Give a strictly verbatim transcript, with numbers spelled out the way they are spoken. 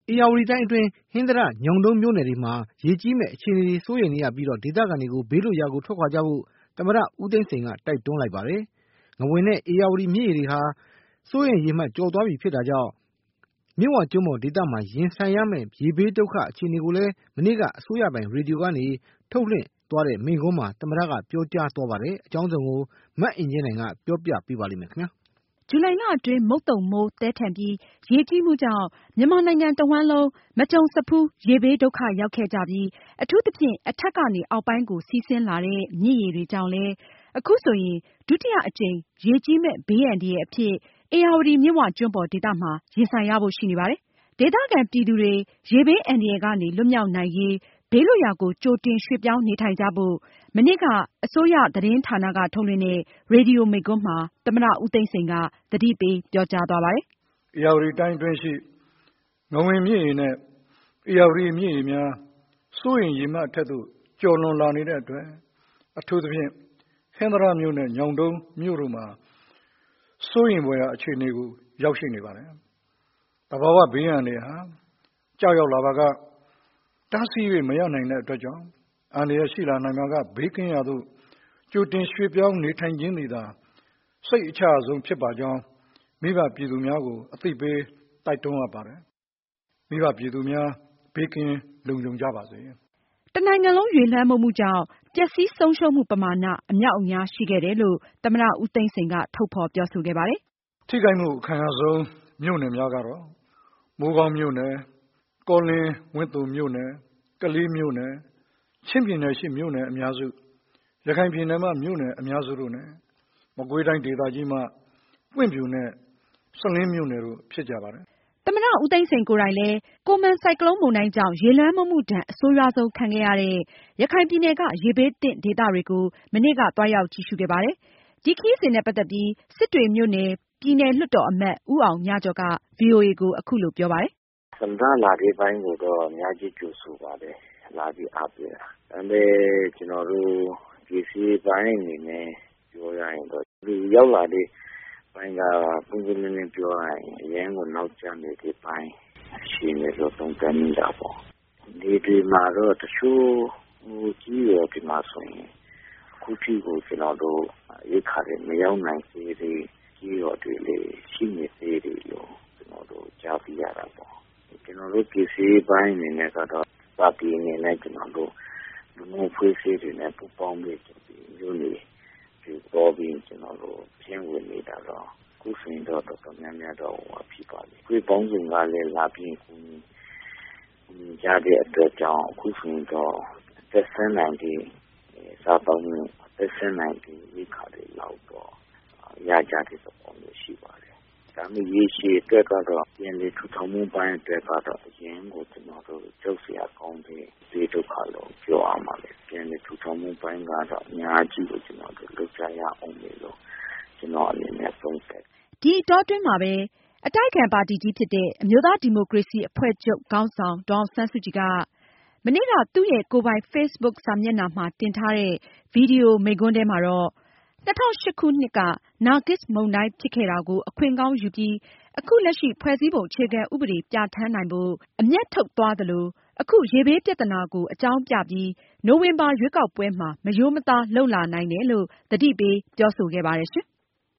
ဧရာဝတီတိုင်းအတွင်းဟင်္သာတညောင်တုန်းမြို့နယ်တွေမှာရေကြီးမဲ့အခြေအနေတွေစိုးရိမ်နေရပြီးတော့ဒေသခံတွေကိုဘေးလွတ်ရာကိုထွက်ခွာကြဖို့သမ္မတဦးသိန်းစိန်ကတိုက်တွန်းလိုက်ပါတယ်။ငဝင်နဲ့ဧရာဝတီမြစ်ရေတွေဟာစိုးရိမ်ရေမှတ်ကျော်သွားပြီဖြစ်တာကြောင့်မြစ်ဝကျွန်းပေါ်ဒေသမှာရင်ဆိုင်ရမယ့်ရေဘေးဒုက္ခအခြေအနေကိုလည်းမနေ့ကအစိုးရပိုင်ရေဒီယိုကနေထုတ်လွှင့်သွားတဲ့မိန့်ခွန်းမှာသမ္မတကပြောကြားသွားပါတယ်။အကြောင်းစုံကိုမအင်ကြင်းနိုင်ကပြောပြပေးပါလိမ့်မယ်ခင်ဗျာ။ဇူလိုင်လအတွင်းမုတ်သုန်မိုးသည်းထန်ပြီးရေကြီးမှုကြောင့်မြန်မာနိုင်ငံတဝှမ်းလုံးမကြုံစဖူးရေဘေးဒုက္ခရောက်ခဲ့ကြပြီးအထူးသဖြင့်အထက်ကနေအောက်ပိုင်းကိုစီးဆင်းလာတဲ့မြစ်ရေတွေကြောင့်လည်းအခုဆိုရင်ဒုတိယအကြိမ်ရေကြီးမဲ့ဘေးအန္တရာယ်အဖြစ်ဧရာဝတီမြစ်ဝကျွန်းပေါ်ဒေသမှာရင်ဆိုင်ရဖို့ရှိနေပါတယ်။ဒေသခံပြည်သူတွေရေဘေးအန္တရာယ်ကနေလွတ်မြောက်နိုင်ရေးဘေးလွတ်ရာကိုကြိုတင်ရွှေ့ပြောင်းနေထိုင်ကြဖို့မနေ့ကအစိုးရသတင်းဌာနကထုတ်လွှင့်တဲ့ရေဒီယိုမိန့်ခွန်းမှာသမ္မတဦးသိန်းစိန်ကသတိပေးပြောကြားသွားပါတယ်။ဧရာဝတီတိုင်းတွင်းရှိငဝင်မြစ်ရေနဲ့ဧရာဝတီမြစ်ရေများစိုးရိမ်ရေမှတ်အထက်သို့ကျော်လွန်လာနေတဲ့အတွက်အထူးသဖြင့်ဟင်္သာတမြို့နဲ့ညောင်တုန်းမြို့တို့မှာစိုးရိမ်ဖွယ်ရာအခြေအနေကိုရောက်ရှိနေပါတယ်။သဘာဝဘေးအန္တရာယ်ဟာကြောက်ရောက်လာပါကတားဆီး၍မရနိုင်တဲ့အတွက်ကြောင့်အန္တရာယ်ရှိလာနိုင်မှာကဘေးကင်းရာသို့ကြိုတင်ရွှေ့ပြောင်းနေထိုင်ခြင်းသည်သာစိတ်အချဆုံးဖြစ်ပါကြောင်းမိဘပြည်သူများကိုအသိပေးတိုက်တွန်းအပ်ပါတယ်။မိဘပြည်သူများဘေးကင်းလုံခြုံကြပါစေ။တနိုင်ငံလုံးရေလွှမ်းမိုးမှုကြောင့်ပျက်စီးဆုံးရှုံးမှုပမာဏအမြောက်အများရှိခဲ့တယ်လို့သမ္မတဦးသိန်းစိန်ကထုတ်ဖော်ပြောဆိုခဲ့ပါတယ်။ထိခိုက်မှုအခံရဆုံးမြို့နယ်များကတော့မိုးကောင်းမြို့နယ်၊ကောလင်းဝန်းသိုမြို့နယ်၊ကလေးမြို့နယ်၊ချင်းပြည်နယ်ရှိမြို့နယ်အများစုရခိုင်ပြည်နယ်မှမြို့နယ်အများစုတို့နဲ့မကွေးတိုင်းဒေသကြီးမှပွင့်ဖြူနဲ့စလင်းမြို့နယ်တို့ဖြစ်ကြပါတယ်။သမ္မတဦးသိန်းစိန်ကိုယ်တိုင်လည်းကိုမန်ဆိုင်ကလုန်းမုန်တိုင်းကြောင့်ရေလွှမ်းမိုးမှုဒဏ်အဆိုးရွားဆုံးခံခဲ့ရတဲ့ရခိုင်ပြည်နယ်ကရေဘေးသင့်ဒေသတွေကိုမနေ့ကသွားရောက်ကြည့်ရှုခဲ့ပါတယ်။ဒီခရီးစဉ်နဲ့ပတ်သက်ပြီးစစ်တွေမြို့နယ်ပြည်နယ်လွှတ်တော်အမတ်ဦးအောင်မြကျော်က ဗွီအိုအေကိုအခုလိုပြောပါတယ်။သမ္မတလာတဲ့ပိုင်းကိုတော့အများကြီးကြိုဆိုပါတယ်။လာပြီးအားပေးတာ။ဒါပေမဲ့ကျွန်တော်တို့ဒီစီပိုင်းအနေနဲ့ပြောရရင်တော့ဒီရောက်လာတဲ့ပိုင်းကပုံစံနဲ့နဲ့ပြောရရင်အရင်ကနောက်ကျနေတဲ့ပိုင်းရှိနေလို့တုံ့ပြန်နေတာပေါ့။ဒီဒီမှာတော့တချို့ဟိုကြီးရဒီမှာဆိုရင်အခုထိကိုကျွန်တော်တို့ရိတ်ခါတွေမရောက်နိုင်သေးတဲ့ကြီးရောတွေလေရှိနေသေးတယ်လို့ကျွန်တော်တို့ကြားပြရတာပေါ့။ကျွန်တော်တို့ပြည်စည်းပိုင်းအနေနဲ့ကတော့ပါတီအနေနဲ့ကျွန်တော်တို့လူမျိုးဖွဲ့စည်းတွေနဲ့ပူးပေါင်းပြီးမျိုးနေဒီပေါ်ပြီးကျွန်တော်တို့ပြင်းဝင်နေတာတော့ခုဆိုရင်တော့တော်တော်များများတော့ဖြစ်ပါလိမ့်။ဒီပေါင်းစုံကလည်းလာပြီးကူညီကြတဲ့အတွက်ကြောင့်အခုဆိုရင်တော့သက်ဆိုင်နိုင်တဲ့စားပေါင်းမှုသက်ဆိုင်နိုင်တဲ့ဝိခါတွေလောက်တော့ရကြတဲ့သဘောမျိုးရှိပါတယ်။ဒါမှရေရှည်အတွက်ကတော့ပြန်လေထူထောင်မှုပိုင်းအတွက်ကတော့အရင်ကိုကျွန်တော်တို့ကြောက်စရာကောင်းတဲ့ဒီဒုက္ခလို့ပြောရမှာလေ။ပြန်လေထူထောင်မှုပိုင်းကတော့အများကြီးကိုကျွန်တော်တို့လုပ်ကြရအောင်လို့ကျွန်တော်အနေနဲ့သုံးသပ်။ဒီအတောအတွင်းမှာပဲအတိုက်အခံပါတီကြီးဖြစ်တဲ့အမျိုးသားဒီမိုကရေစီအဖွဲ့ချုပ်ခေါင်းဆောင်ဒေါ်အောင်ဆန်းစုကြည်ကမနေ့ကသူ့ရဲ့ကိုယ်ပိုင် Facebook စာမျက်နှာမှာတင်ထားတဲ့ဗီဒီယိုမိန့်ခွန်းထဲမှာတော့၂၀၀၈ခုနှစ်ကနာဂစ်မုန်တိုင်းဖြစ်ခဲ့တာကိုအခွင့်ကောင်းယူပြီးအခုလက်ရှိဖွဲ့စည်းပုံအခြေခံဥပဒေပြဌာန်းနိုင်ဖို့အမြတ်ထုတ်သွားသလိုအခုရေဘေးပြဿနာကိုအကြောင်းပြပြီးနိုဝင်ဘာရွေးကောက်ပွဲမှာမရိုးမသားလုပ်လာနိုင်တယ်လို့သတိပေးပြောဆိုခဲ့ပါတယ်ရှင်။